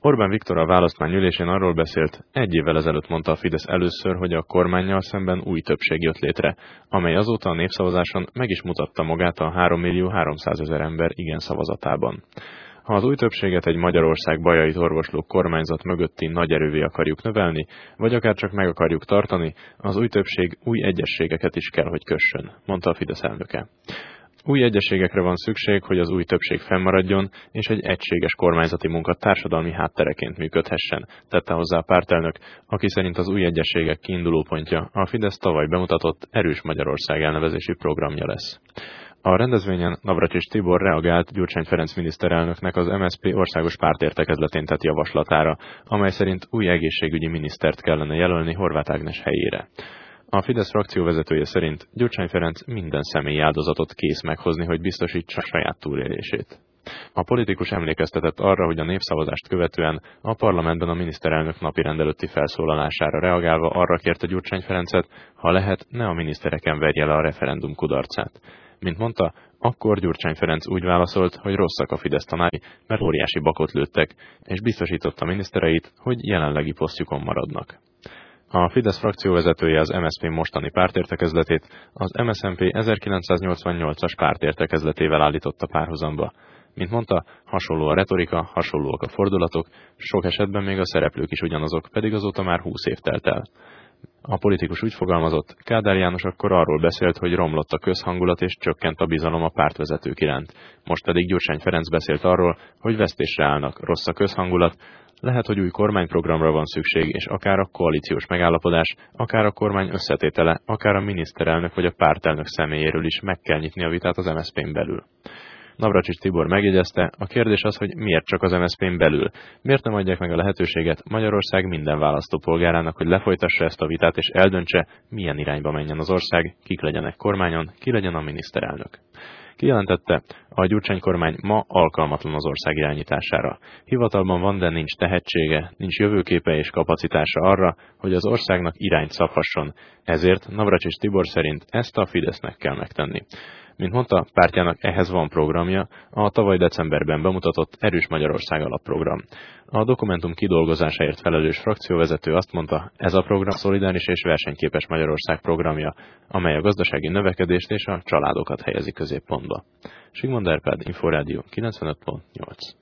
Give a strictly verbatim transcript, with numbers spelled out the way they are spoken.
Orbán Viktor a választmány ülésén arról beszélt, egy évvel ezelőtt mondta a Fidesz először, hogy a kormánnyal szemben új többség jött létre, amely azóta a népszavazáson meg is mutatta magát a három millió háromszázezer ember igen szavazatában. Ha az új többséget egy Magyarország bajait orvosló kormányzat mögötti nagy erővé akarjuk növelni, vagy akár csak meg akarjuk tartani, az új többség új egyezségeket is kell, hogy kössön, mondta a Fidesz elnöke. Új egyezségekre van szükség, hogy az új többség fennmaradjon, és egy egységes kormányzati munka társadalmi háttereként működhessen, tette hozzá a pártelnök, aki szerint az új egyezségek kiindulópontja a Fidesz tavaly bemutatott Erős Magyarország elnevezésű programja lesz. A rendezvényen Navracsics Tibor reagált Gyurcsány Ferenc miniszterelnöknek az em es zé pé országos pártértekezletén tett javaslatára, amely szerint új egészségügyi minisztert kellene jelölni Horváth Ágnes helyére. A Fidesz frakcióvezetője szerint Gyurcsány Ferenc minden személyi áldozatot kész meghozni, hogy biztosítsa saját túlélését. A politikus emlékeztetett arra, hogy a népszavazást követően a parlamentben a miniszterelnök napirend előtti felszólalására reagálva arra kérte Gyurcsány Ferencet, ha lehet, ne a minisztereken verje le a referendum kudarcát. Mint mondta, akkor Gyurcsány Ferenc úgy válaszolt, hogy rosszak a Fidesz tanári, mert óriási bakot lőttek, és biztosította minisztereit, hogy jelenlegi posztjukon maradnak. A Fidesz frakcióvezetője az em es zé pé mostani pártértekezletét az em es zé em pé ezerkilencszáznyolcvannyolcas pártértekezletével állította párhuzamba. Mint mondta, hasonló a retorika, hasonlóak a fordulatok, sok esetben még a szereplők is ugyanazok, pedig azóta már húsz év telt el. A politikus úgy fogalmazott, Kádár János akkor arról beszélt, hogy romlott a közhangulat és csökkent a bizalom a pártvezetők iránt. Most pedig Gyurcsány Ferenc beszélt arról, hogy vesztésre állnak, rossz a közhangulat, lehet, hogy új kormányprogramra van szükség, és akár a koalíciós megállapodás, akár a kormány összetétele, akár a miniszterelnök vagy a pártelnök személyéről is meg kell nyitni a vitát az em es zé pén belül. Navracsics Tibor megjegyezte, a kérdés az, hogy miért csak az em es zé pén belül. Miért nem adják meg a lehetőséget Magyarország minden választópolgárának, hogy lefolytassa ezt a vitát és eldöntse, milyen irányba menjen az ország, kik legyenek kormányon, ki legyen a miniszterelnök. Kijelentette, a Gyurcsány kormány ma alkalmatlan az ország irányítására. Hivatalban van, de nincs tehetsége, nincs jövőképe és kapacitása arra, hogy az országnak irányt szabhasson. Ezért Navracsics Tibor szerint ezt a Fidesznek kell megtenni. Mint mondta, pártjának ehhez van programja, a tavaly decemberben bemutatott Erős Magyarország alapprogram. A dokumentum kidolgozásáért felelős frakcióvezető azt mondta, ez a program szolidáris és versenyképes Magyarország programja, amely a gazdasági növekedést és a családokat helyezi középpontba. Sigmund Árpád, Inforádió kilencvenöt pont nyolc.